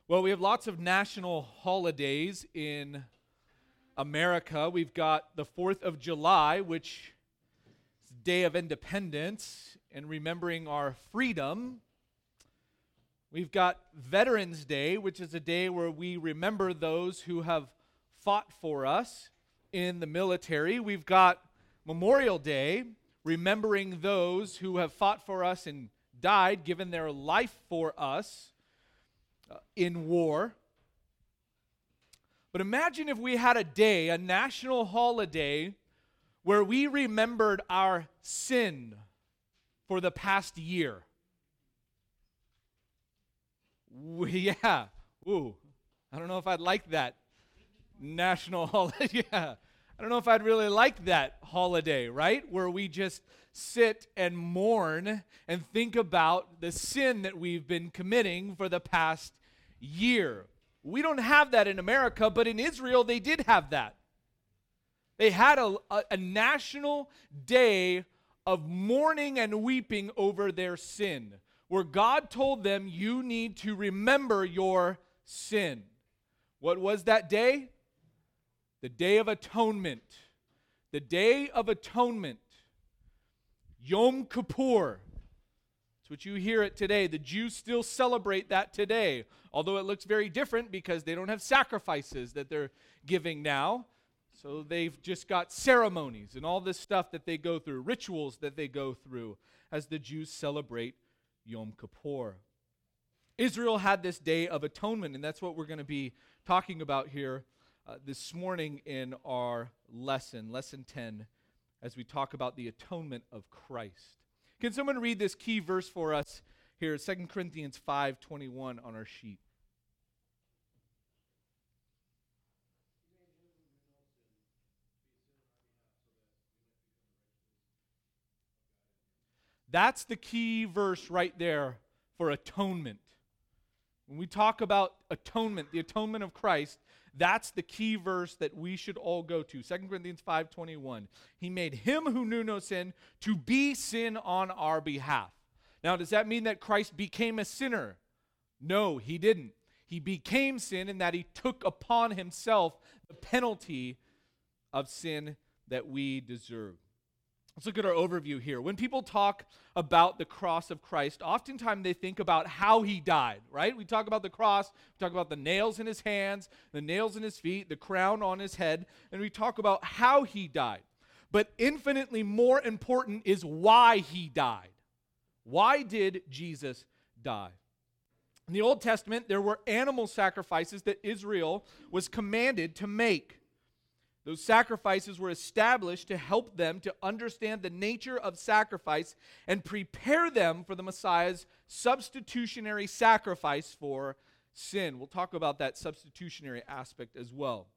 Well, we have lots of national holidays in America. We've got the 4th of July, which is Day of Independence and remembering our freedom. We've got Veterans Day, which is a day where we remember those who have fought for us in the military. We've got Memorial Day, remembering those who have fought for us and died, given their life for us in war. But imagine if we had a day, a national holiday, where we remembered our sin for the past year. Yeah. Ooh. I don't know if I'd like that national holiday. Yeah. I don't know if I'd really like that holiday, right? Where we just sit and mourn and think about the sin that we've been committing for the past year. We don't have that in America, but in Israel they did have that. They had a national day of mourning and weeping over their sin, where God told them, you need to remember your sin. What was that day? The Day of Atonement. The Day of Atonement. Yom Kippur. That's what you hear it today. The Jews still celebrate that today, although it looks very different because they don't have sacrifices that they're giving now. So they've just got ceremonies and all this stuff that they go through, rituals that they go through as the Jews celebrate Yom Kippur. Israel had this Day of Atonement, and that's what we're going to be talking about here this morning in our lesson 10, as we talk about the atonement of Christ. Can someone read this key verse for us here, 2 Corinthians 5:21 on our sheet? That's the key verse right there for atonement. When we talk about atonement, the atonement of Christ, that's the key verse that we should all go to. 2 Corinthians 5:21. He made him who knew no sin to be sin on our behalf. Now, does that mean that Christ became a sinner? No, he didn't. He became sin in that he took upon himself the penalty of sin that we deserve. Let's look at our overview here. When people talk about the cross of Christ, oftentimes they think about how he died, right? We talk about the cross, we talk about the nails in his hands, the nails in his feet, the crown on his head, and we talk about how he died. But infinitely more important is why he died. Why did Jesus die? In the Old Testament, there were animal sacrifices that Israel was commanded to make. Those sacrifices were established to help them to understand the nature of sacrifice and prepare them for the Messiah's substitutionary sacrifice for sin. We'll talk about that substitutionary aspect as well.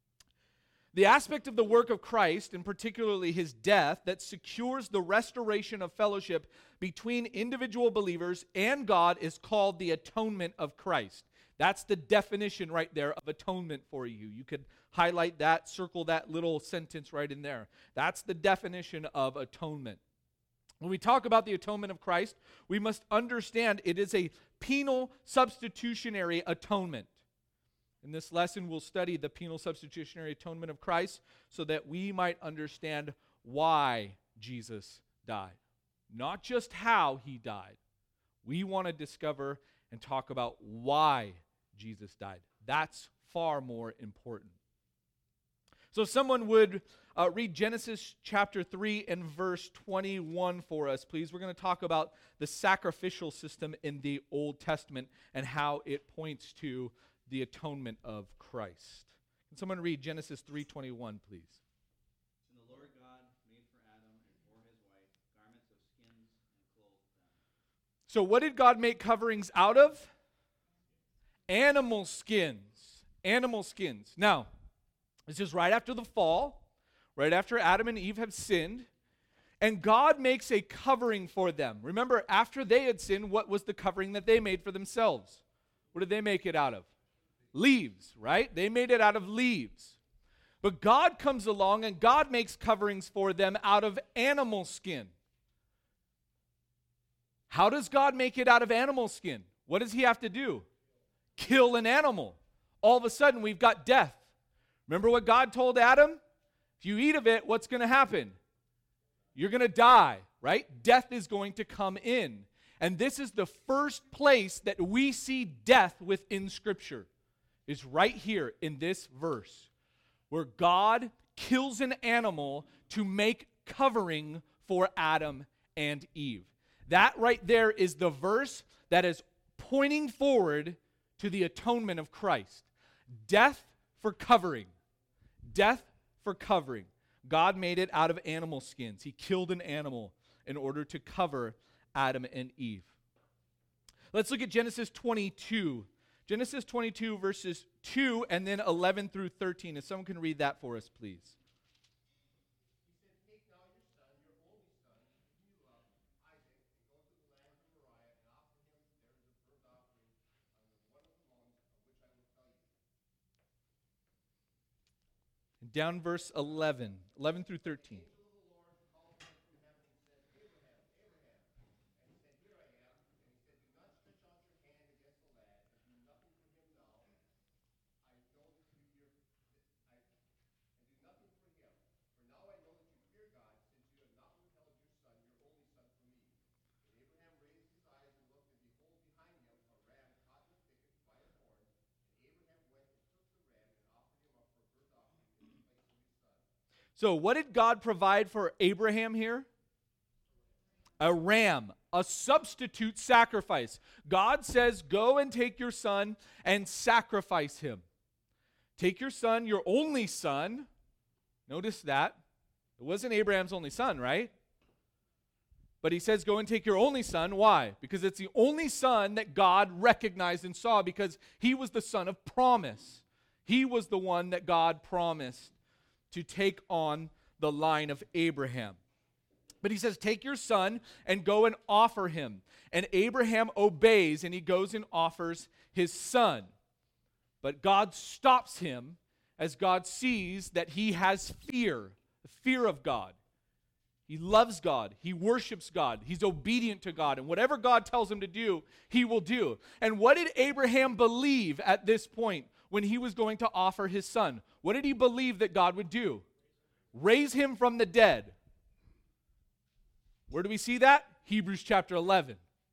The aspect of the work of Christ, and particularly his death, that secures the restoration of fellowship between individual believers and God is called the atonement of Christ. That's the definition right there of atonement for you. You could highlight that, circle that little sentence right in there. That's the definition of atonement. When we talk about the atonement of Christ, we must understand it is a penal substitutionary atonement. In this lesson, we'll study the penal substitutionary atonement of Christ so that we might understand why Jesus died. Not just how he died. We want to discover and talk about why Jesus died. That's far more important. So if someone would read Genesis chapter 3 and verse 21 for us, please. We're going to talk about the sacrificial system in the Old Testament and how it points to the atonement of Christ. Can someone read Genesis 3:21, please? And the Lord God made for Adam and for his wife garments of skins and clothed them. So what did God make coverings out of? Animal skins. Animal skins. Now, this is right after the fall, right after Adam and Eve have sinned, and God makes a covering for them. Remember, after they had sinned, what was the covering that they made for themselves? What did they make it out of? Leaves, right? They made it out of leaves. But God comes along and God makes coverings for them out of animal skin. How does God make it out of animal skin? What does he have to do? kill an animal. All of a sudden, we've got death. Remember what God told Adam? If you eat of it, what's going to happen? You're going to die, right? Death is going to come in. And this is the first place that we see death within Scripture, is right here in this verse, where God kills an animal to make covering for Adam and Eve. That right there is the verse that is pointing forward to the atonement of Christ. Death for covering. Death for covering. God made it out of animal skins. He killed an animal in order to cover Adam and Eve. Let's look at Genesis 22. Genesis 22 verses 2 and then 11 through 13. If someone can read that for us, please. Down verse 11 through 13. So what did God provide for Abraham here? A ram, a substitute sacrifice. God says, go and take your son and sacrifice him. Take your son, your only son. Notice that. It wasn't Abraham's only son, right? But he says, go and take your only son. Why? Because it's the only son that God recognized and saw, because he was the son of promise. He was the one that God promised to take on the line of Abraham. But he says, take your son and go and offer him. And Abraham obeys, and he goes and offers his son. But God stops him as God sees that he has fear, the fear of God. He loves God. He worships God. He's obedient to God. And whatever God tells him to do, he will do. And what did Abraham believe at this point when he was going to offer his son? What did he believe that God would do? Raise him from the dead. Where do we see that? Hebrews chapter 11.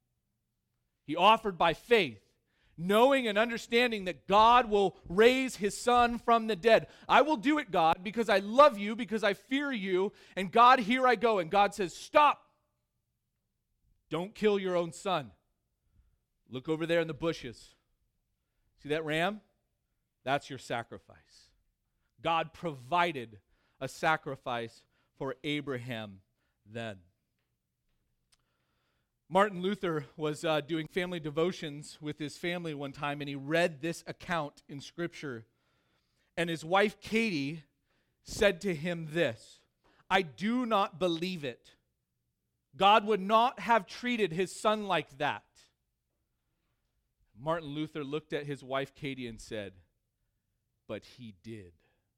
He offered by faith, knowing and understanding that God will raise his son from the dead. I will do it, God, because I love you, because I fear you. And God, here I go. And God says, stop. Don't kill your own son. Look over there in the bushes. See that ram? That's your sacrifice. God provided a sacrifice for Abraham then. Martin Luther was doing family devotions with his family one time, and he read this account in Scripture. And his wife, Katie, said to him this, I do not believe it. God would not have treated his son like that. Martin Luther looked at his wife, Katie, and said, but he did.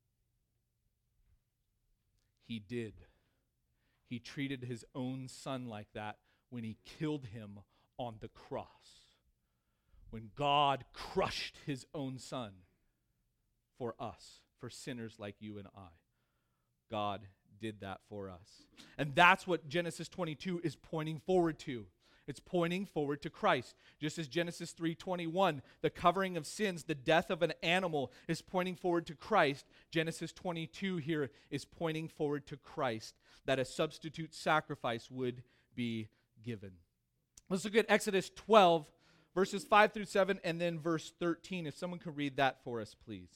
He did. He treated his own son like that when he killed him on the cross. When God crushed his own son for us, for sinners like you and I. God did that for us. And that's what Genesis 22 is pointing forward to. It's pointing forward to Christ. Just as Genesis 3:21, the covering of sins, the death of an animal is pointing forward to Christ. Genesis 22 here is pointing forward to Christ, that a substitute sacrifice would be given. Let's look at Exodus 12, verses 5 through 7, and then verse 13. If someone could read that for us, please.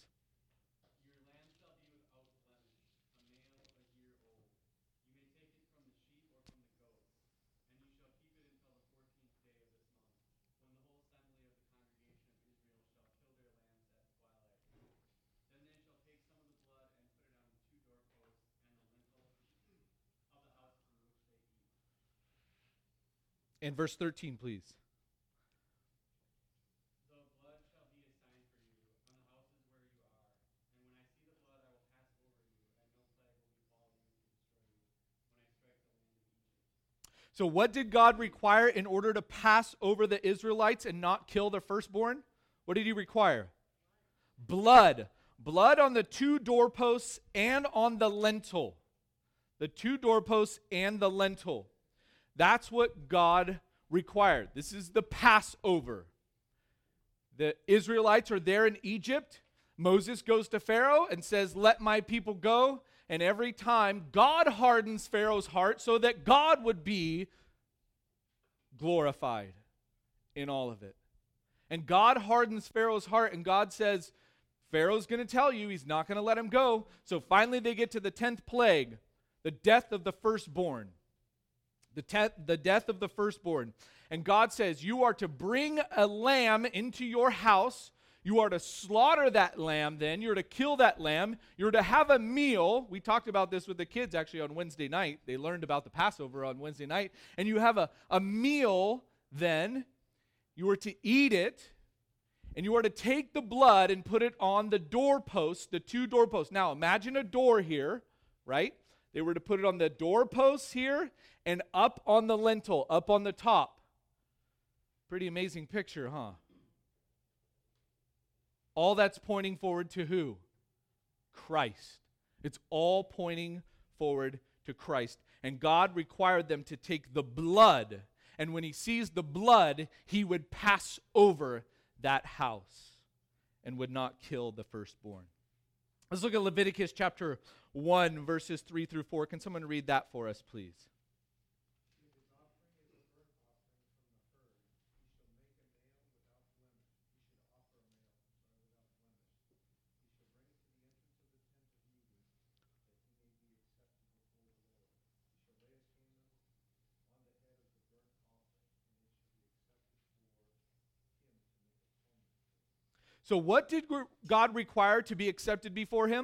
And verse 13, please. The blood shall be a sign for you on the houses where you are. And when I see the blood, I will pass over you, and no plague will befall you to destroy you when I strike the land of Egypt. So what did God require in order to pass over the Israelites and not kill their firstborn? What did he require? Blood. Blood on the two doorposts and on the lintel. The two doorposts and the lintel. That's what God required. This is the Passover. The Israelites are there in Egypt. Moses goes to Pharaoh and says, "Let my people go." And every time, God hardens Pharaoh's heart so that God would be glorified in all of it. And God hardens Pharaoh's heart, and God says, Pharaoh's going to tell you he's not going to let him go. So finally they get to the 10th plague, the death of the firstborn. The death of the firstborn. And God says, you are to bring a lamb into your house. You are to slaughter that lamb then. You're to kill that lamb. You're to have a meal. We talked about this with the kids actually on Wednesday night. They learned about the Passover on Wednesday night. And you have a meal then. You are to eat it. And you are to take the blood and put it on the doorposts, the two doorposts. Now imagine a door here, right? They were to put it on the doorposts here and up on the lintel, up on the top. Pretty amazing picture, huh? All that's pointing forward to who? Christ. It's all pointing forward to Christ. And God required them to take the blood. And when he sees the blood, he would pass over that house and would not kill the firstborn. Let's look at Leviticus chapter 1, verses 3 through 4. Can someone read that for us, please? So what did God require to be accepted before him?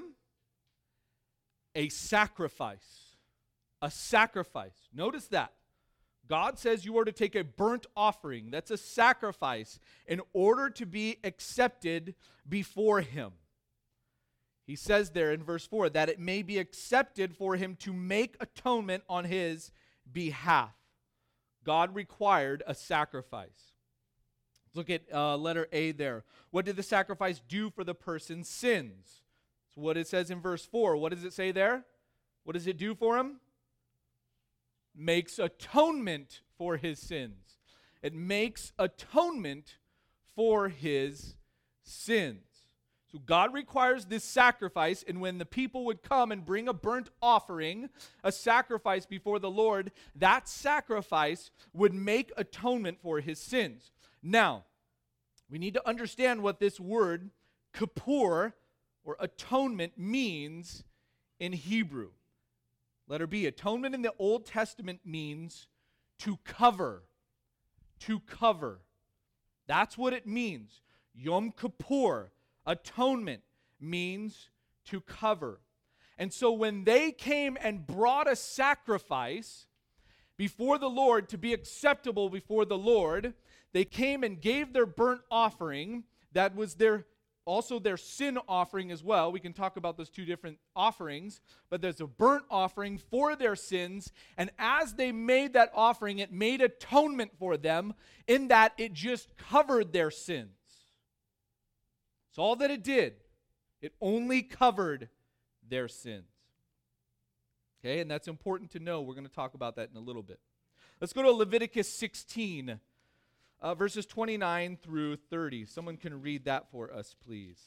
A sacrifice. A sacrifice. Notice that. God says you are to take a burnt offering. That's a sacrifice in order to be accepted before him. He says there in verse 4 that it may be accepted for him to make atonement on his behalf. God required a sacrifice. Look at letter A there. What did the sacrifice do for the person's sins? So what it says in verse 4. What does it say there? What does it do for him? Makes atonement for his sins. It makes atonement for his sins. So God requires this sacrifice, and when the people would come and bring a burnt offering, a sacrifice before the Lord, that sacrifice would make atonement for his sins. Now, we need to understand what this word, kippur, or atonement, means in Hebrew. Letter B, atonement in the Old Testament means to cover. To cover. That's what it means. Yom Kippur, atonement, means to cover. And so when they came and brought a sacrifice before the Lord to be acceptable before the Lord, they came and gave their burnt offering. That was also their sin offering as well. We can talk about those two different offerings, but there's a burnt offering for their sins, and as they made that offering, it made atonement for them in that it just covered their sins. That's all that it did. It only covered their sins. Okay, and that's important to know. We're going to talk about that in a little bit. Let's go to Leviticus 16. Verses 29 through 30. Someone can read that for us, please.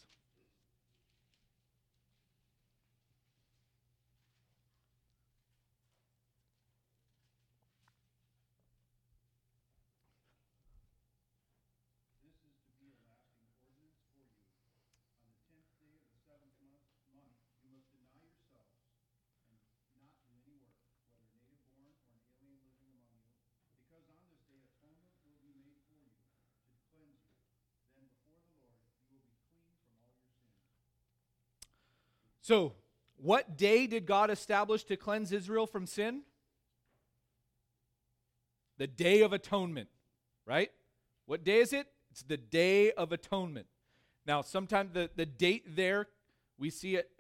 This is to be a lasting ordinance for you. On the 10th day of the 7th month, you must deny yourselves and not do any work, whether native born or an alien living among you, because on this day atonement will be made for you to cleanse you. Then before the Lord you will be clean from all your sins. So, what day did God establish to cleanse Israel from sin? The Day of Atonement, right? What day is it? It's the Day of Atonement. Now, sometimes the date there, we see it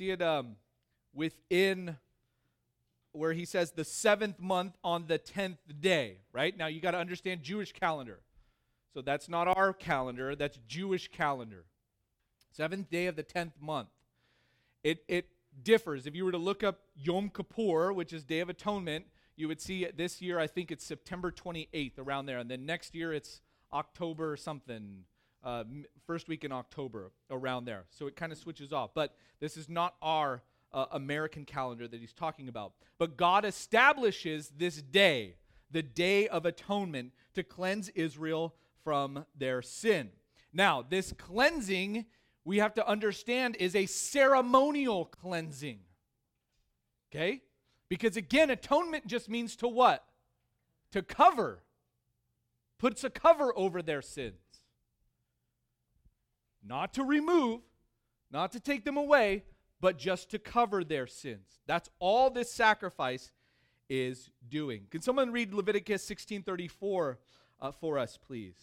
within where he says the 7th month on the 10th day, right? Now, you got to understand Jewish calendar. So that's not our calendar, that's Jewish calendar. Seventh day of the 10th month. It differs. If you were to look up Yom Kippur, which is Day of Atonement, you would see it this year, I think it's September 28th, around there. And then next year it's October something, first week in October, around there. So it kind of switches off. But this is not our American calendar that he's talking about. But God establishes this day, the Day of Atonement, to cleanse Israel from their sin. Now, this cleansing, we have to understand, is a ceremonial cleansing. Okay? Because again, atonement just means to what? To cover. Puts a cover over their sins. Not to remove, not to take them away, but just to cover their sins. That's all this sacrifice is doing. Can someone read Leviticus 16:34 for us, please?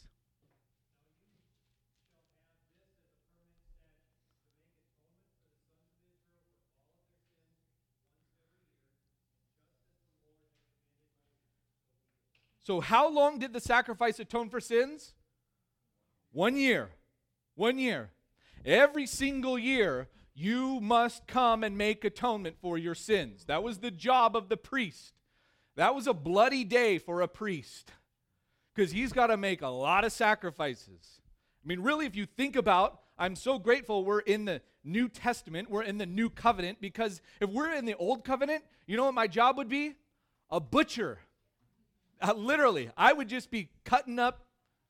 So how long did the sacrifice atone for sins? 1 year. 1 year. Every single year, you must come and make atonement for your sins. That was the job of the priest. That was a bloody day for a priest, because he's got to make a lot of sacrifices. I mean, really, if you think about, I'm so grateful we're in the New Testament, we're in the New Covenant, because if we're in the Old Covenant, you know what my job would be? A butcher. Literally, I would just be cutting up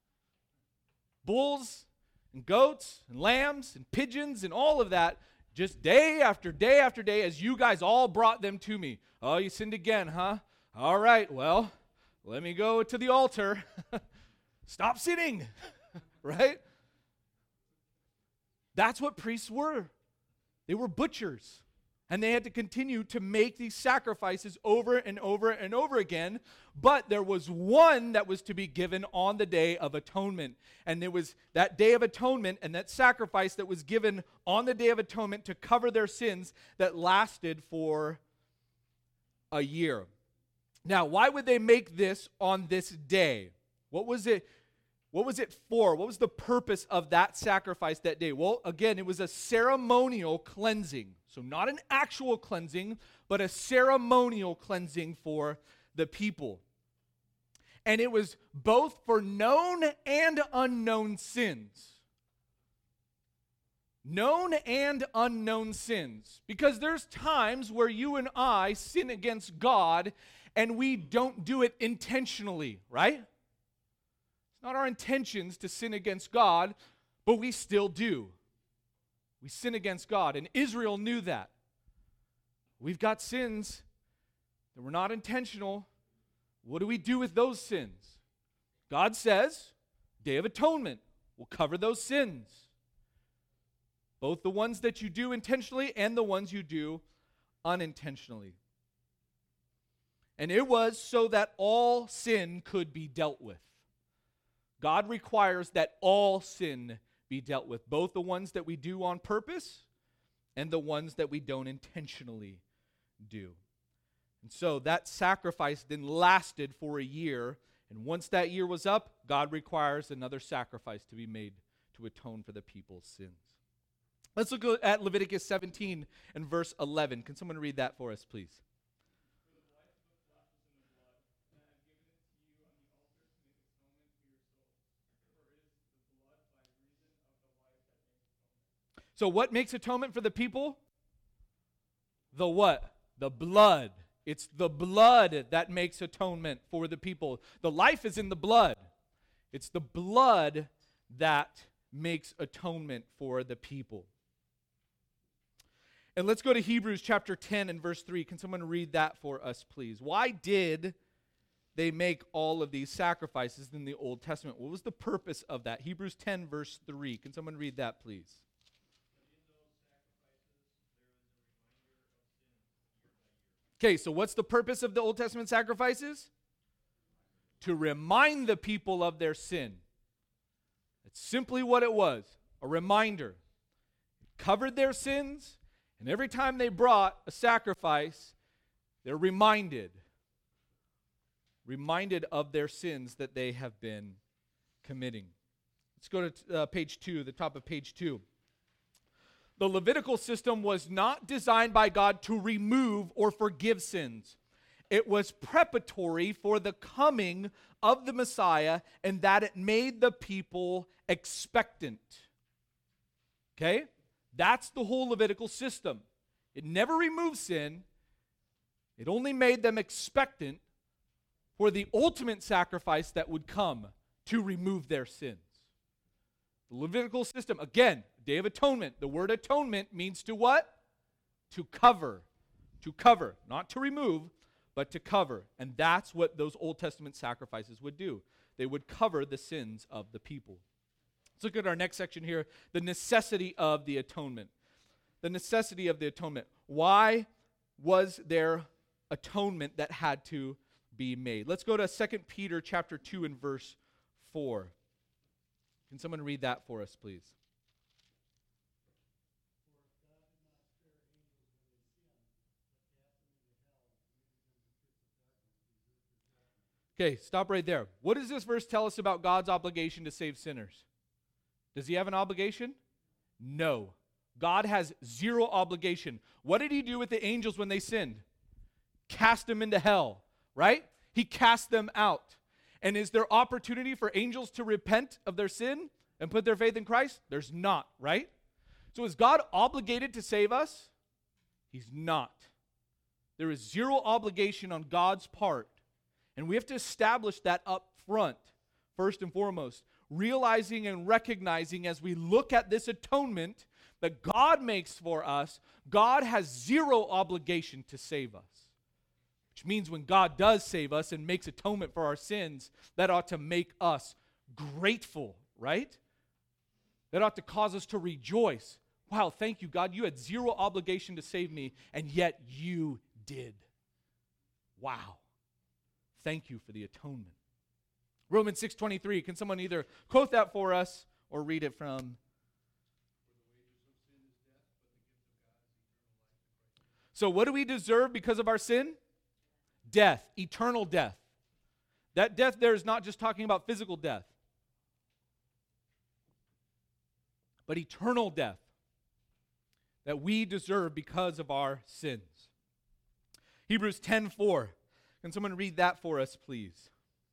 bulls and goats and lambs and pigeons and all of that, just day after day after day, as you guys all brought them to me. Oh, you sinned again, huh? All right, well, let me go to the altar. Stop sinning, right? That's what priests were. They were butchers. And they had to continue to make these sacrifices over and over and over again. But there was one that was to be given on the Day of Atonement. And it was that Day of Atonement and that sacrifice that was given on the Day of Atonement to cover their sins that lasted for a year. Now, why would they make this on this day? What was it for? What was the purpose of that sacrifice that day? Well, again, it was a ceremonial cleansing. So not an actual cleansing, but a ceremonial cleansing for the people. And it was both for known and unknown sins. Known and unknown sins. Because there's times where you and I sin against God and we don't do it intentionally, right? It's not our intentions to sin against God, but we still do. We sin against God, and Israel knew that. We've got sins that were not intentional. What do we do with those sins? God says, Day of Atonement will cover those sins. Both the ones that you do intentionally and the ones you do unintentionally. And it was so that all sin could be dealt with. God requires that all sin be dealt with, both the ones that we do on purpose and the ones that we don't intentionally do. And so that sacrifice then lasted for a year, and once that year was up, God requires another sacrifice to be made to atone for the people's sins. Let's look at Leviticus 17 and verse 11. Can someone read that for us, please? So what makes atonement for the people? The what? The blood. It's the blood that makes atonement for the people. The life is in the blood. It's the blood that makes atonement for the people. And let's go to Hebrews chapter 10 and verse 3. Can someone read that for us, please? Why did they make all of these sacrifices in the Old Testament? What was the purpose of that? Hebrews 10 verse 3. Can someone read that, please? Okay, so what's the purpose of the Old Testament sacrifices? To remind the people of their sin. That's simply what it was, a reminder. It covered their sins, and every time they brought a sacrifice, they're reminded of their sins that they have been committing. Let's go to page 2, the top of page 2. The Levitical system was not designed by God to remove or forgive sins. It was preparatory for the coming of the Messiah, and that it made the people expectant. Okay? That's the whole Levitical system. It never removed sin. It only made them expectant for the ultimate sacrifice that would come to remove their sins. The Levitical system, again, Day of Atonement. The word atonement means to what? To cover. To cover. Not to remove, but to cover. And that's what those Old Testament sacrifices would do. They would cover the sins of the people. Let's look at our next section here, the necessity of the atonement. The necessity of the atonement. Why was there atonement that had to be made? Let's go to 2 Peter chapter 2 and verse 4. Can someone read that for us, please? Okay, stop right there. What does this verse tell us about God's obligation to save sinners? Does he have an obligation? No. God has zero obligation. What did he do with the angels when they sinned? Cast them into hell, right? He cast them out. And is there opportunity for angels to repent of their sin and put their faith in Christ? There's not, right? So is God obligated to save us? He's not. There is zero obligation on God's part. And we have to establish that up front, first and foremost, realizing and recognizing as we look at this atonement that God makes for us, God has zero obligation to save us. Which means when God does save us and makes atonement for our sins, that ought to make us grateful, right? That ought to cause us to rejoice. Wow, thank you, God. You had zero obligation to save me, and yet you did. Wow. Thank you for the atonement. Romans 6:23. Can someone either quote that for us or read it from? So what do we deserve because of our sin? Death, eternal death. That death there is not just talking about physical death, but eternal death that we deserve because of our sins. Hebrews 10:4. Can someone read that for us, please?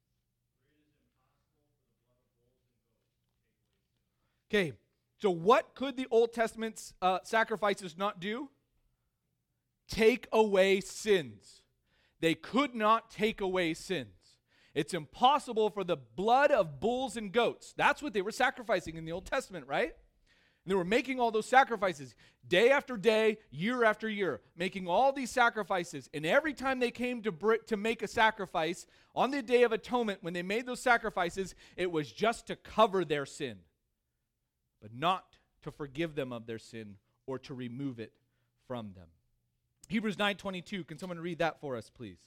Okay, so what could the Old Testament sacrifices not do? Take away sins. They could not take away sins. It's impossible for the blood of bulls and goats. That's what they were sacrificing in the Old Testament, right? And they were making all those sacrifices day after day, year after year, making all these sacrifices. And every time they came to make a sacrifice on the Day of Atonement, when they made those sacrifices, it was just to cover their sin, but not to forgive them of their sin or to remove it from them. Hebrews 9:22. Can someone read that for us, please?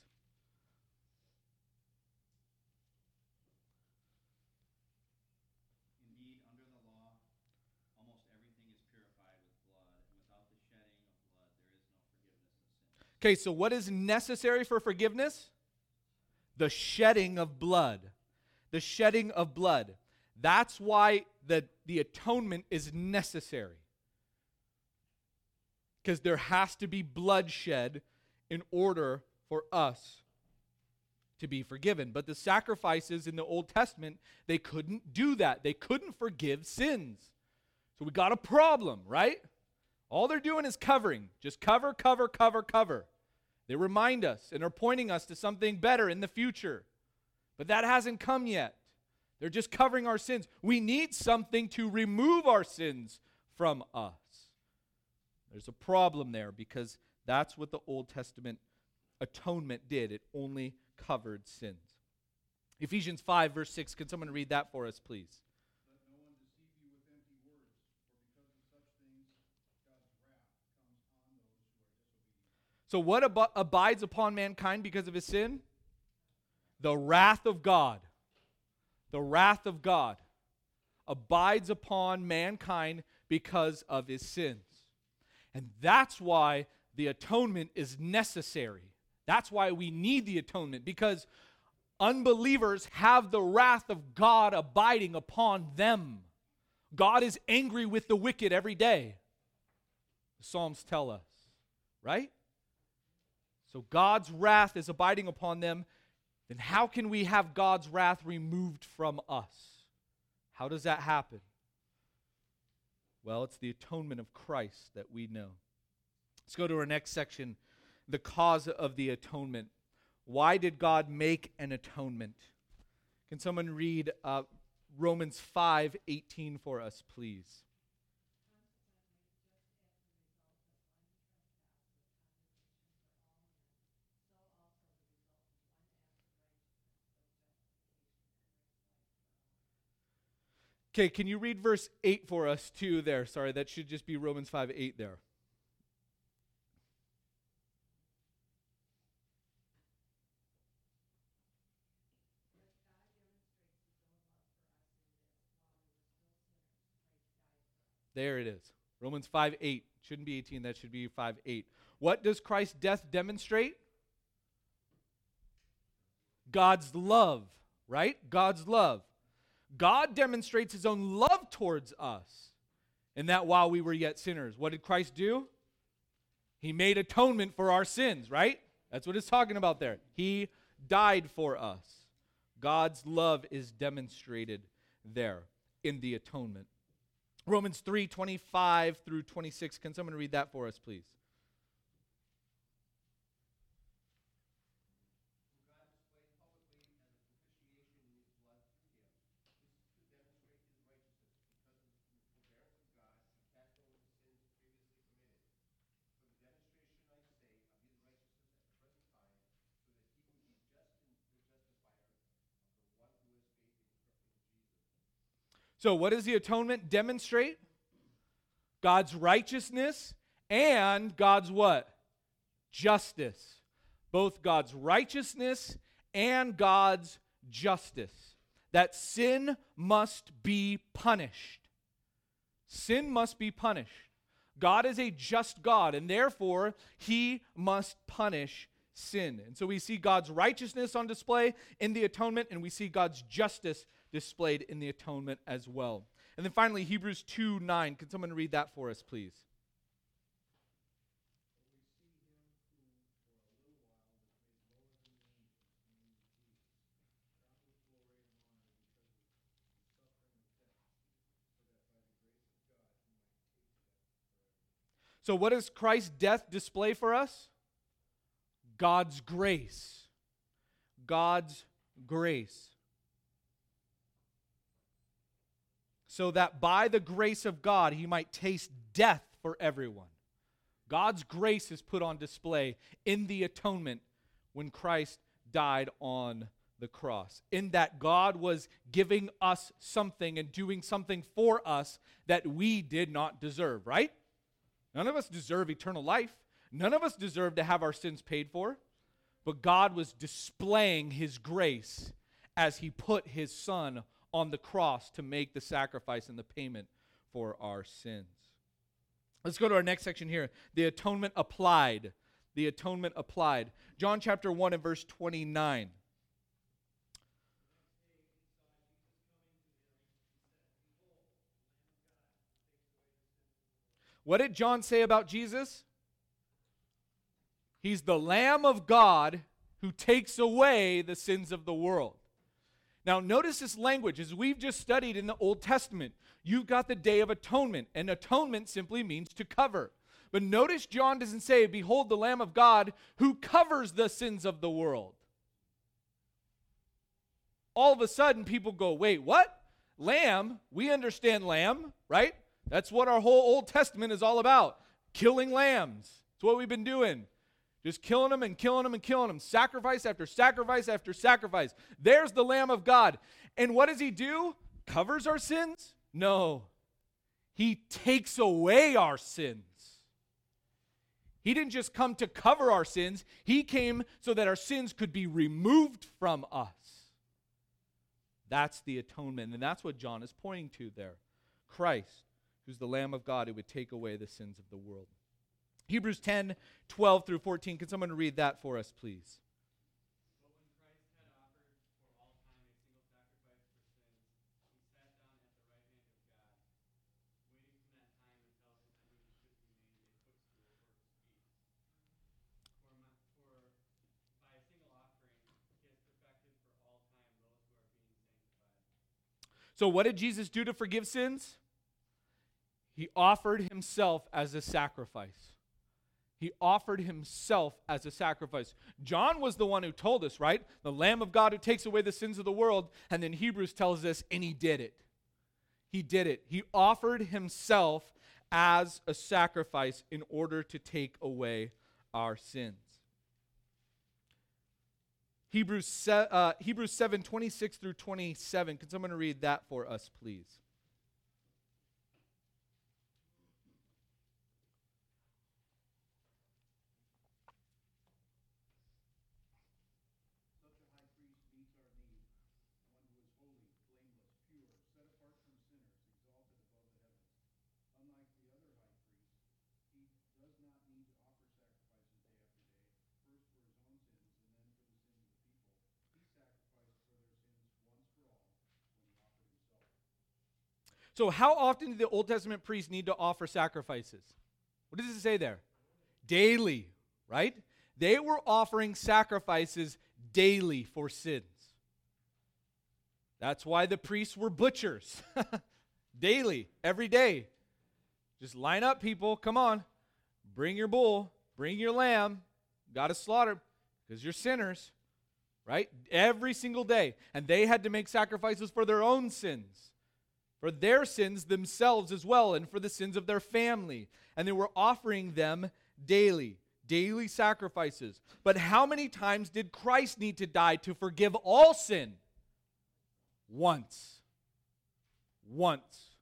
Indeed, under the law, almost everything is purified with blood, and without the shedding of blood, there is no forgiveness of sin. Okay, so what is necessary for forgiveness? The shedding of blood. The shedding of blood. That's why the atonement is necessary. Because there has to be bloodshed in order for us to be forgiven. But the sacrifices in the Old Testament, they couldn't do that. They couldn't forgive sins. So we got a problem, right? All they're doing is covering. Just cover, cover, cover, cover. They remind us and are pointing us to something better in the future. But that hasn't come yet. They're just covering our sins. We need something to remove our sins from us. There's a problem there because that's what the Old Testament atonement did. It only covered sins. Ephesians 5, verse 6. Can someone read that for us, please? Let no one deceive you with empty words, for because of such things God's wrath comes on those who are disobedient. So what abides upon mankind because of his sin? The wrath of God. The wrath of God abides upon mankind because of his sins. And that's why the atonement is necessary. That's why we need the atonement, because Unbelievers have the wrath of God abiding upon them. God is angry with the wicked every day. The Psalms tell us, right? So God's wrath is abiding upon them. Then how can we have God's wrath removed from us? How does that happen? Well, it's the atonement of Christ that we know. Let's go to our next section, the cause of the atonement. Why did God make an atonement? Can someone read Romans 5:18 for us, please? Okay, can you read verse 8 for us too there? Sorry, that should just be Romans 5:8 there. There it is. Romans 5:8. Shouldn't be 18, that should be 5:8. What does Christ's death demonstrate? God's love, right? God's love. God demonstrates his own love towards us. And that while we were yet sinners, what did Christ do? He made atonement for our sins, right? That's what it's talking about there. He died for us. God's love is demonstrated there in the atonement. Romans 3:25 through 26. Can someone read that for us, please? So what does the atonement demonstrate? God's righteousness and God's what? Justice. Both God's righteousness and God's justice. That sin must be punished. Sin must be punished. God is a just God, and therefore he must punish sin. And so we see God's righteousness on display in the atonement, and we see God's justice displayed in the atonement as well. And then finally, Hebrews 2:9. Can someone read that for us, please? So what does Christ's death display for us? God's grace. God's grace. So that by the grace of God, he might taste death for everyone. God's grace is put on display in the atonement when Christ died on the cross. In that God was giving us something and doing something for us that we did not deserve, right? None of us deserve eternal life. None of us deserve to have our sins paid for. But God was displaying his grace as he put his Son on the cross to make the sacrifice and the payment for our sins. Let's go to our next section here. The atonement applied. The atonement applied. John chapter 1 and verse 29. What did John say about Jesus? He's the Lamb of God who takes away the sins of the world. Now, notice this language. As we've just studied in the Old Testament, you've got the Day of Atonement, and atonement simply means to cover. But notice John doesn't say, behold the Lamb of God who covers the sins of the world. All of a sudden, people go, wait, what? Lamb? We understand lamb, right? That's what our whole Old Testament is all about. Killing lambs. That's what we've been doing. Just killing them and killing them and killing them. Sacrifice after sacrifice after sacrifice. There's the Lamb of God. And what does he do? Covers our sins? No. He takes away our sins. He didn't just come to cover our sins. He came so that our sins could be removed from us. That's the atonement. And that's what John is pointing to there. Christ, who's the Lamb of God who would take away the sins of the world. Hebrews 10:12 through 14. Can someone read that for us, please? But when Christ had offered So what did Jesus do to forgive sins? He offered himself as a sacrifice. He offered himself as a sacrifice. John was the one who told us, right? The Lamb of God who takes away the sins of the world. And then Hebrews tells us, and he did it. He did it. He offered himself as a sacrifice in order to take away our sins. Hebrews 7, 26 through 27. Can someone read that for us, please? Such a high priest meets our need, one who is holy, blameless, pure, set apart from sinners, exalted above the heavens. Unlike the other high priests, he does not need to offer sacrifices day after day, first for his own sins and then for the sins of the people. He sacrificed for their sins once for all when he offered himself. So how often did the Old Testament priests need to offer sacrifices? What does it say there? Daily, right? They were offering sacrifices daily for sins. That's why the priests were butchers. Daily, every day. Just line up, people. Come on. Bring your bull. Bring your lamb. Got to slaughter because you're sinners, right? Every single day. And they had to make sacrifices for their own sins, for their sins themselves as well, and for the sins of their family. And they were offering them daily sacrifices. But how many times did Christ need to die to forgive all sin? Once. One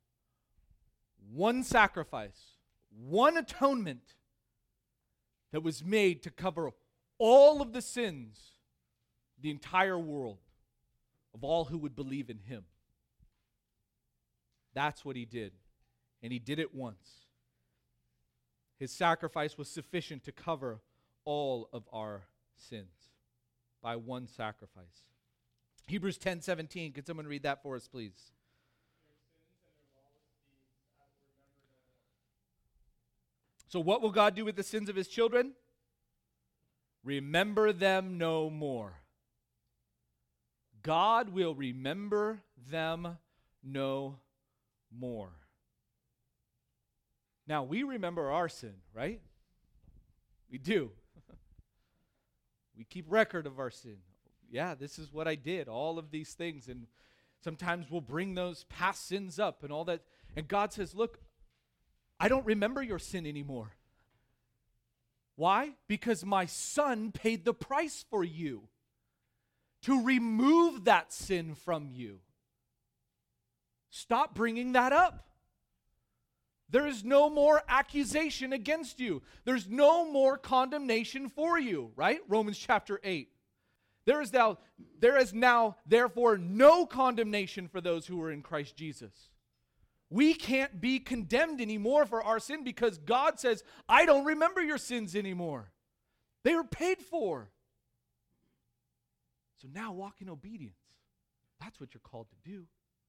sacrifice, one atonement that was made to cover all of the sins of the entire world, of all who would believe in him. That's what he did. And he did it once. His sacrifice was sufficient to cover all of our sins by one sacrifice. Hebrews 10:17. Can someone read that for us, please? So what will God do with the sins of his children? Remember them no more. God will remember them no more. Now, we remember our sin, right? We do. We keep record of our sin. Yeah, this is what I did, all of these things. And sometimes we'll bring those past sins up and all that. And God says, look, I don't remember your sin anymore. Why? Because my son paid the price for you to remove that sin from you. Stop bringing that up. There is no more accusation against you. There's no more condemnation for you, right? Romans chapter 8. There is now, therefore, no condemnation for those who are in Christ Jesus. We can't be condemned anymore for our sin because God says, I don't remember your sins anymore. They were paid for. So now walk in obedience. That's what you're called to do.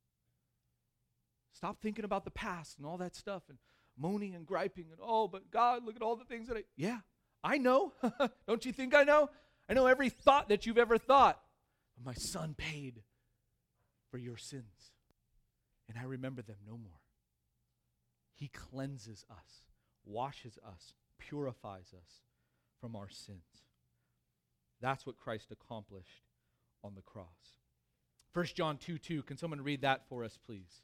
Stop thinking about the past and all that stuff and moaning and griping and, oh, but God, look at all the things that yeah, I know. Don't you think I know? I know every thought that you've ever thought. But my son paid for your sins, and I remember them no more. He cleanses us, washes us, purifies us from our sins. That's what Christ accomplished on the cross. 1 John 2:2. Can someone read that for us, please?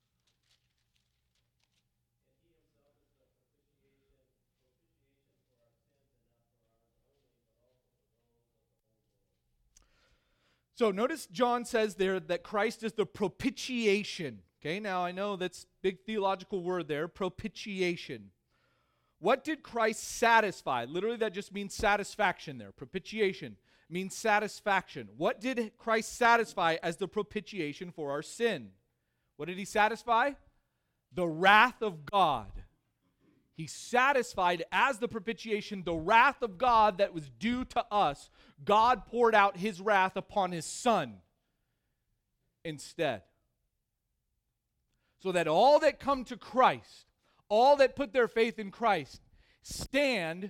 So notice John says there that Christ is the propitiation. Okay, now I know that's a big theological word there, propitiation. What did Christ satisfy? Literally that just means satisfaction there. Propitiation means satisfaction. What did Christ satisfy as the propitiation for our sin? What did he satisfy? The wrath of God. He satisfied as the propitiation the wrath of God that was due to us. God poured out his wrath upon his son instead. So that all that come to Christ, all that put their faith in Christ, stand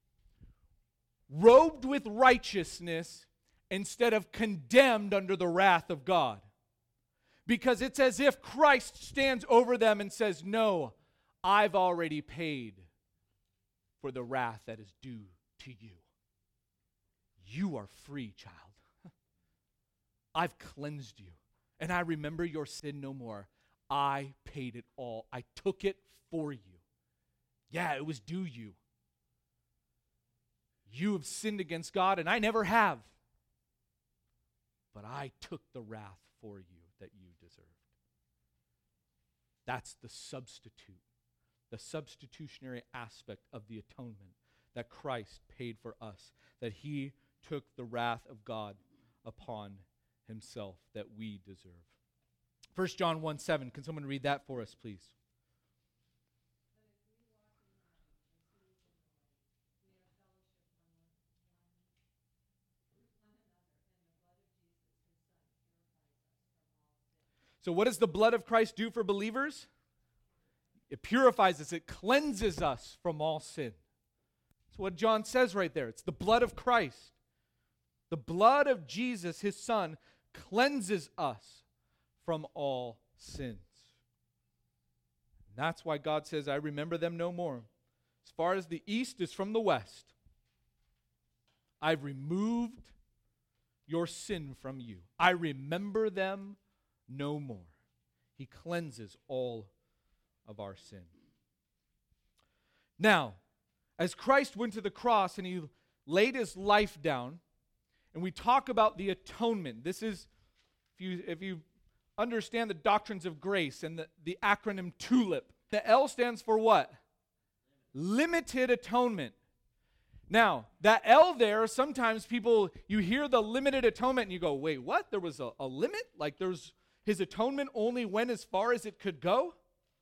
robed with righteousness instead of condemned under the wrath of God. Because it's as if Christ stands over them and says, no, I've already paid for the wrath that is due to you. You are free, child. I've cleansed you, and I remember your sin no more. I paid it all. I took it for you. Yeah, it was due you. You have sinned against God, and I never have. But I took the wrath for you that you deserved. That's the substitutionary aspect of the atonement that Christ paid for us, that he took the wrath of God upon himself that we deserve. 1 John 1:7, can someone read that for us, please? So what does the blood of Christ do for believers? It purifies us. It cleanses us from all sin. That's what John says right there. It's the blood of Christ. The blood of Jesus, his Son, cleanses us from all sins. And that's why God says, I remember them no more. As far as the east is from the west, I've removed your sin from you. I remember them no more. He cleanses all of our sin. Now, as Christ went to the cross and he laid his life down, and we talk about the atonement. This is, if you understand the doctrines of grace and the acronym TULIP, the L stands for what? Limited atonement. Now, that L there, sometimes you hear the limited atonement and you go, wait, what? There was a limit? Like his atonement only went as far as it could go?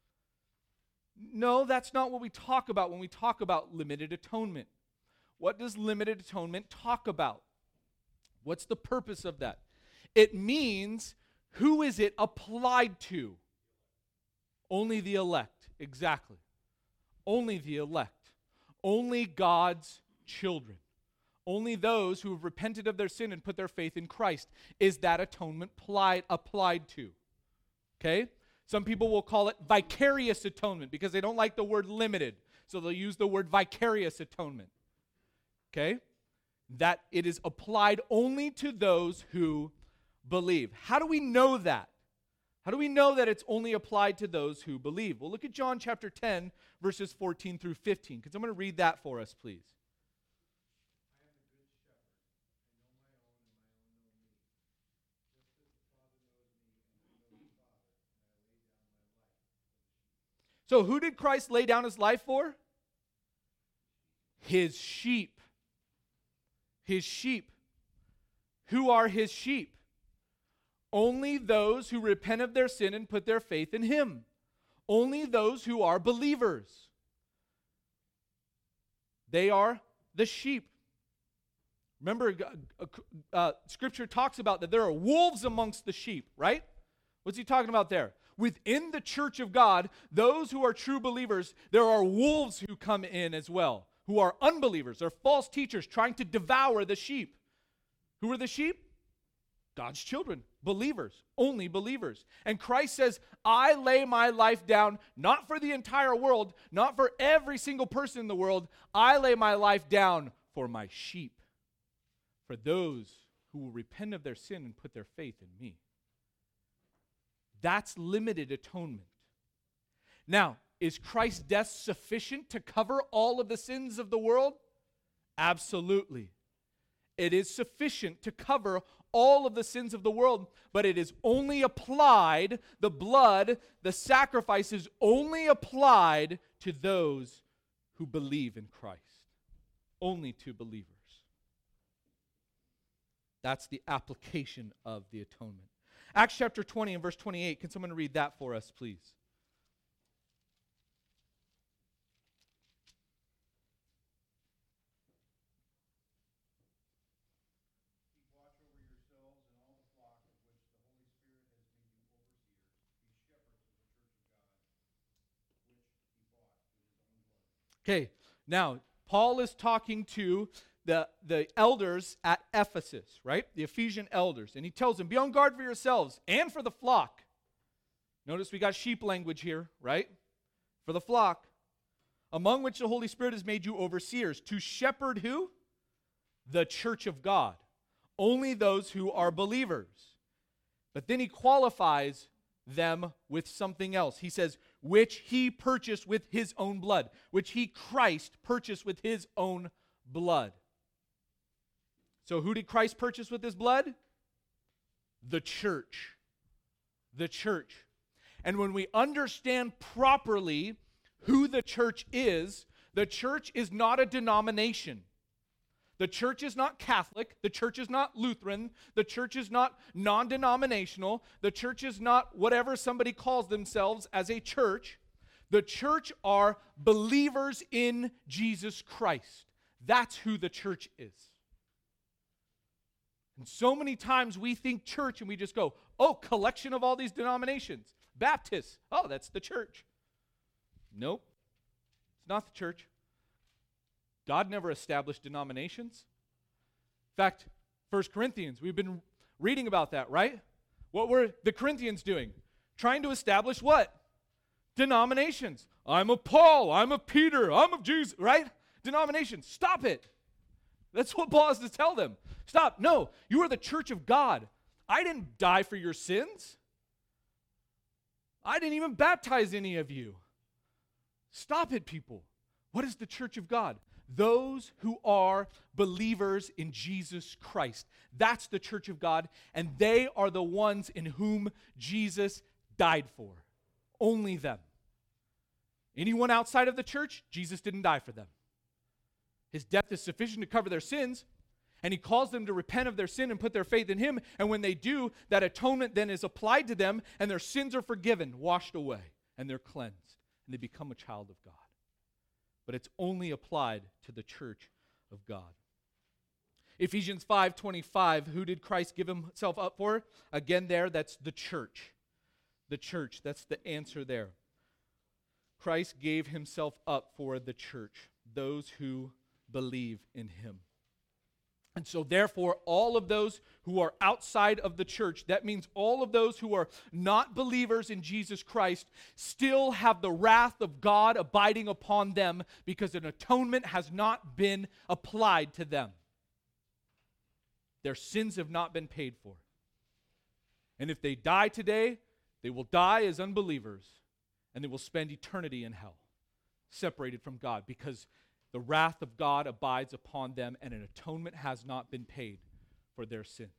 No, that's not what we talk about when we talk about limited atonement. What does limited atonement talk about? What's the purpose of that? It means, who is it applied to? Only the elect, exactly. Only the elect. Only God's children. Only those who have repented of their sin and put their faith in Christ is that atonement applied to. Okay? Some people will call it vicarious atonement because they don't like the word limited. So they'll use the word vicarious atonement. Okay? That it is applied only to those who believe. How do we know that? How do we know that it's only applied to those who believe? Well, look at John chapter 10, verses 14 through 15. Because I'm going to read that for us, please. So who did Christ lay down his life for? His sheep. His sheep. Who are his sheep? Only those who repent of their sin and put their faith in him. Only those who are believers. They are the sheep. Remember, Scripture talks about that there are wolves amongst the sheep, right? What's he talking about there? Within the church of God, those who are true believers, there are wolves who come in as well, who are unbelievers. They're false teachers trying to devour the sheep. Who are the sheep? God's children, believers, only believers. And Christ says, I lay my life down not for the entire world, not for every single person in the world. I lay my life down for my sheep, for those who will repent of their sin and put their faith in me. That's limited atonement. Now, is Christ's death sufficient to cover all of the sins of the world? Absolutely. It is sufficient to cover all of the sins of the world, but it is only applied, the blood, the sacrifice is only applied to those who believe in Christ. Only to believers. That's the application of the atonement. Acts chapter 20 and verse 28. Can someone read that for us, please? Keep watch over yourselves and all the flock of which the Holy Spirit has made you overseers. Be shepherds of the church of God, which he bought with his own blood. Okay, now Paul is talking to the elders at Ephesus, right? The Ephesian elders. And he tells them, be on guard for yourselves and for the flock. Notice we got sheep language here, right? For the flock. Among which the Holy Spirit has made you overseers. To shepherd who? The church of God. Only those who are believers. But then he qualifies them with something else. He says, which he purchased with his own blood. Which he, Christ, purchased with his own blood. So who did Christ purchase with his blood? The church. The church. And when we understand properly who the church is not a denomination. The church is not Catholic. The church is not Lutheran. The church is not non-denominational. The church is not whatever somebody calls themselves as a church. The church are believers in Jesus Christ. That's who the church is. And so many times we think church and we just go, oh, collection of all these denominations. Baptists, oh, that's the church. Nope, it's not the church. God never established denominations. In fact, 1 Corinthians, we've been reading about that, right? What were the Corinthians doing? Trying to establish what? Denominations. I'm of Paul, I'm of Peter, I'm of Jesus, right? Denominations. Stop it. That's what Paul has to tell them. Stop. No, you are the church of God. I didn't die for your sins. I didn't even baptize any of you. Stop it, people. What is the church of God? Those who are believers in Jesus Christ. That's the church of God, and they are the ones in whom Jesus died for. Only them. Anyone outside of the church, Jesus didn't die for them. His death is sufficient to cover their sins, and he calls them to repent of their sin and put their faith in him, and when they do, that atonement then is applied to them, and their sins are forgiven, washed away, and they're cleansed, and they become a child of God. But it's only applied to the church of God. Ephesians 5:25, who did Christ give himself up for? Again there, that's the church. The church, that's the answer there. Christ gave himself up for the church, those who believe in him. And so therefore, all of those who are outside of the church, that means all of those who are not believers in Jesus Christ, still have the wrath of God abiding upon them because an atonement has not been applied to them. Their sins have not been paid for. And if they die today, they will die as unbelievers, and they will spend eternity in hell, separated from God, because the wrath of God abides upon them, and an atonement has not been paid for their sins.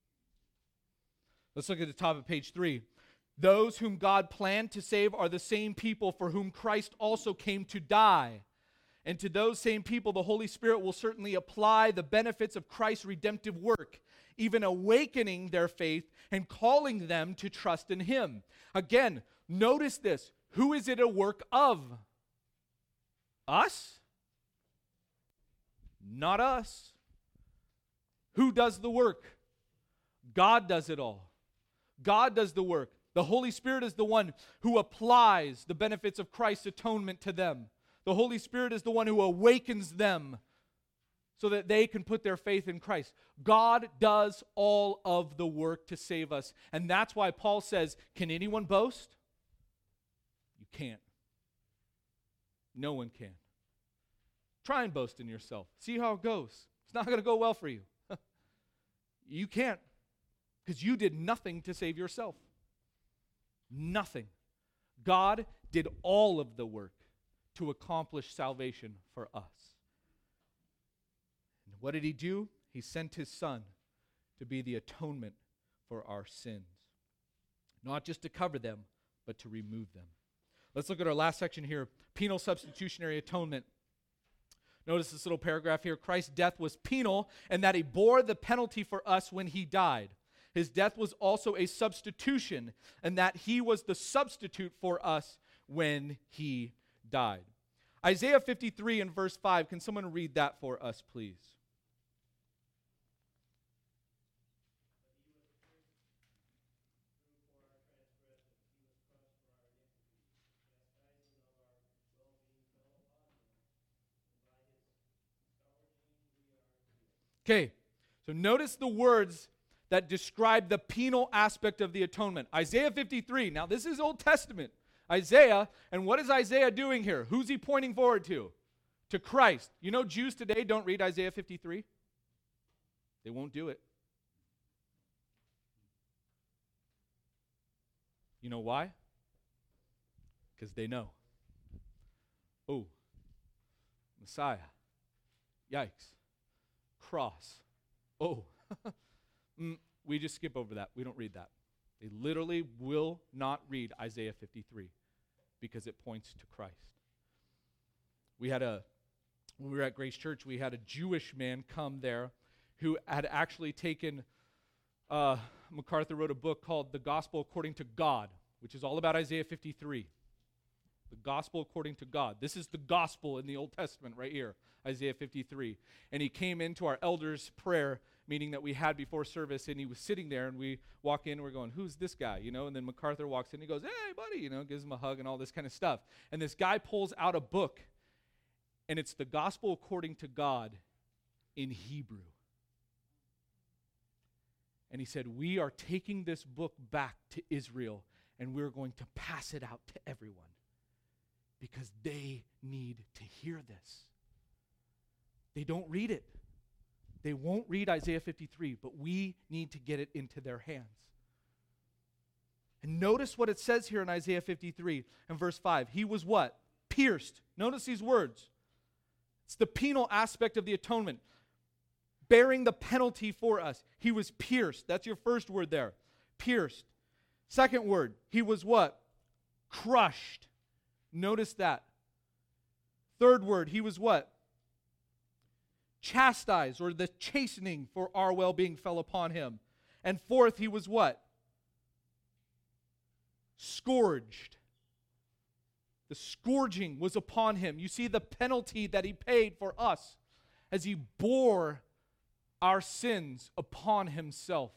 Let's look at the top of page 3. Those whom God planned to save are the same people for whom Christ also came to die. And to those same people, the Holy Spirit will certainly apply the benefits of Christ's redemptive work, even awakening their faith and calling them to trust in him. Again, notice this. Who is it a work of? Us? Not us. Who does the work? God does it all. God does the work. The Holy Spirit is the one who applies the benefits of Christ's atonement to them. The Holy Spirit is the one who awakens them so that they can put their faith in Christ. God does all of the work to save us. And that's why Paul says, can anyone boast? You can't. No one can. Try and boast in yourself. See how it goes. It's not going to go well for you. You can't, because you did nothing to save yourself. Nothing. God did all of the work to accomplish salvation for us. And what did he do? He sent his Son to be the atonement for our sins. Not just to cover them, but to remove them. Let's look at our last section here, penal substitutionary atonement. Notice this little paragraph here. Christ's death was penal, and that he bore the penalty for us when he died. His death was also a substitution, and that he was the substitute for us when he died. Isaiah 53 and verse 5. Can someone read that for us, please? Okay, so notice the words that describe the penal aspect of the atonement. Isaiah 53. Now, this is Old Testament. Isaiah, and what is Isaiah doing here? Who's he pointing forward to? To Christ. You know, Jews today don't read Isaiah 53. They won't do it. You know why? Because they know. Oh, Messiah. Yikes. Cross. Oh. We just skip over that. We don't read that. They literally will not read Isaiah 53 because it points to Christ. When we were at Grace Church, we had a Jewish man come there who had actually taken, MacArthur wrote a book called The Gospel According to God, which is all about Isaiah 53. The gospel according to God. This is the gospel in the Old Testament right here, Isaiah 53. And he came into our elders' prayer meeting that we had before service, and he was sitting there, and we walk in, and we're going, who's this guy? You know, and then MacArthur walks in, and he goes, hey, buddy, you know, gives him a hug and all this kind of stuff. And this guy pulls out a book, and it's the gospel according to God in Hebrew. And he said, we are taking this book back to Israel, and we're going to pass it out to everyone because they need to hear this. They don't read it. They won't read Isaiah 53, but we need to get it into their hands. And notice what it says here in Isaiah 53 and verse 5. He was what? Pierced. Notice these words. It's the penal aspect of the atonement. Bearing the penalty for us. He was pierced. That's your first word there. Pierced. Second word, he was what? Crushed. Notice that. Third word, he was what? Chastised, or the chastening for our well-being fell upon him. And fourth, he was what? Scourged. The scourging was upon him. You see the penalty that he paid for us as he bore our sins upon himself.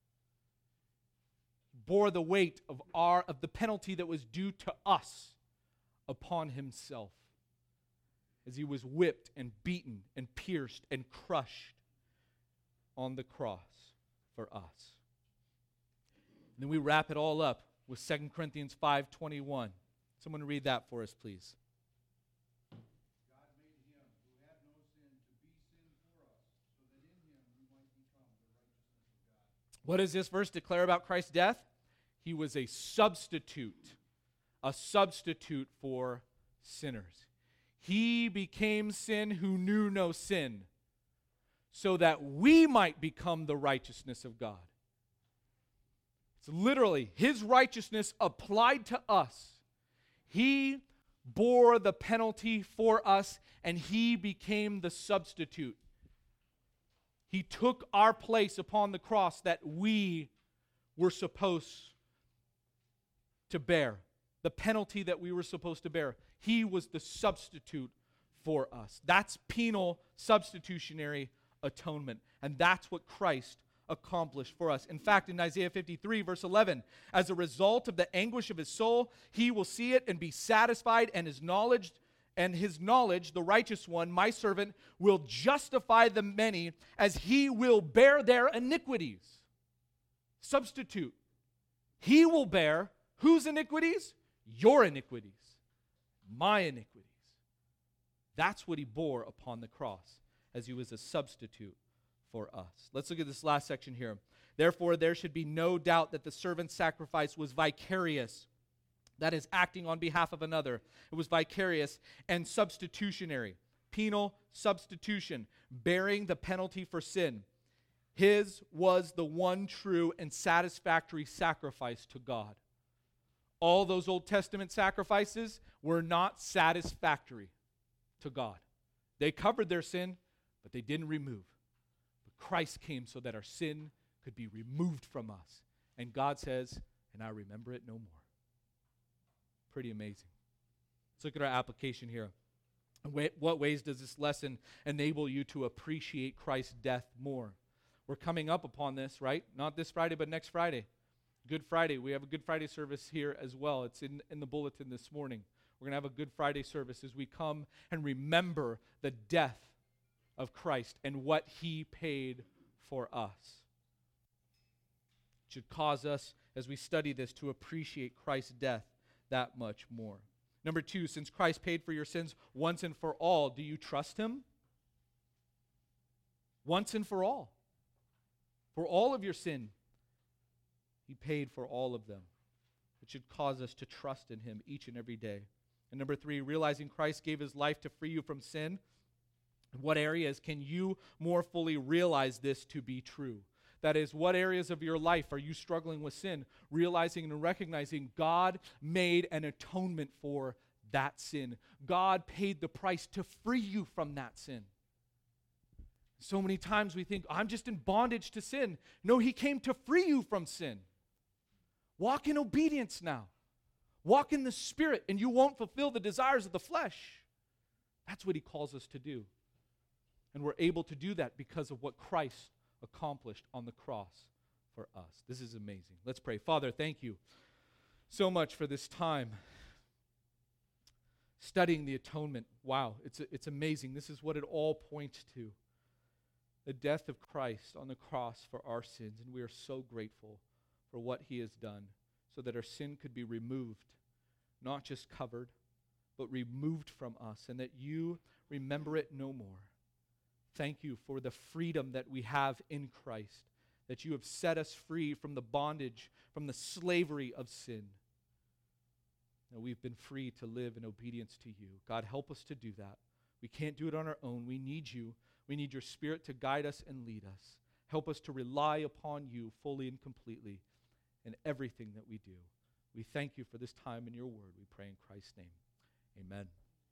Bore the weight of the penalty that was due to us upon himself as he was whipped and beaten and pierced and crushed on the cross for us. And then we wrap it all up with 2 Corinthians 5:21. Someone read that for us, please. God made him who had no sin to be sin for us, so that in him we might become the righteousness of God. What does this verse declare about Christ's death? He was a substitute for sinners. He became sin who knew no sin, so that we might become the righteousness of God. It's literally his righteousness applied to us. He bore the penalty for us, and he became the substitute. He took our place upon the cross that we were supposed to bear. The penalty that we were supposed to bear. He was the substitute for us. That's penal substitutionary atonement. And that's what Christ accomplished for us. In fact, in Isaiah 53, verse 11, as a result of the anguish of his soul, he will see it and be satisfied, and his knowledge, the righteous one, my servant, will justify the many as he will bear their iniquities. Substitute. He will bear whose iniquities? Your iniquities. My iniquities. That's what he bore upon the cross as he was a substitute for us. Let's look at this last section here. Therefore, there should be no doubt that the servant's sacrifice was vicarious. That is, acting on behalf of another. It was vicarious and substitutionary. Penal substitution, bearing the penalty for sin. His was the one true and satisfactory sacrifice to God. All those Old Testament sacrifices were not satisfactory to God. They covered their sin, but they didn't remove. But Christ came so that our sin could be removed from us. And God says, and I remember it no more. Pretty amazing. Let's look at our application here. What ways does this lesson enable you to appreciate Christ's death more? We're coming up upon this, right? Not this Friday, but next Friday. Good Friday. We have a Good Friday service here as well. It's in the bulletin this morning. We're going to have a Good Friday service as we come and remember the death of Christ and what he paid for us. It should cause us, as we study this, to appreciate Christ's death that much more. Number 2, since Christ paid for your sins once and for all, do you trust him? Once and for all. For all of your sin, he paid for all of them. It should cause us to trust in him each and every day. And number 3, realizing Christ gave his life to free you from sin. In what areas can you more fully realize this to be true? That is, what areas of your life are you struggling with sin? Realizing and recognizing God made an atonement for that sin. God paid the price to free you from that sin. So many times we think, I'm just in bondage to sin. No, he came to free you from sin. Walk in obedience now. Walk in the Spirit, and you won't fulfill the desires of the flesh. That's what he calls us to do. And we're able to do that because of what Christ accomplished on the cross for us. This is amazing. Let's pray. Father, thank you so much for this time studying the atonement. Wow, it's amazing. This is what it all points to. The death of Christ on the cross for our sins, and we are so grateful for what he has done so that our sin could be removed, not just covered, but removed from us, and that you remember it no more. Thank you for the freedom that we have in Christ, that you have set us free from the bondage, from the slavery of sin. That we've been free to live in obedience to you. God, help us to do that. We can't do it on our own. We need you. We need your Spirit to guide us and lead us. Help us to rely upon you fully and completely in everything that we do. We thank you for this time in your word. We pray in Christ's name. Amen.